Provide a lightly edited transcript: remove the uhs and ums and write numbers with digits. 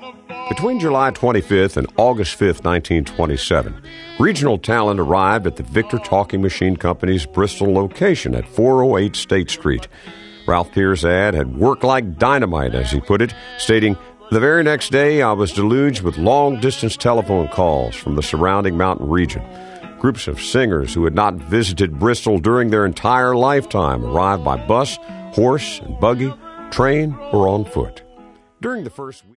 Between July 25th and August 5th, 1927, regional talent arrived at the Victor Talking Machine Company's Bristol location at 408 State Street. Ralph Peer's ad had worked like dynamite, as he put it, stating, "The very next day I was deluged with long-distance telephone calls from the surrounding mountain region. Groups of singers who had not visited Bristol during their entire lifetime arrived by bus, horse, and buggy, train, or on foot." During the first week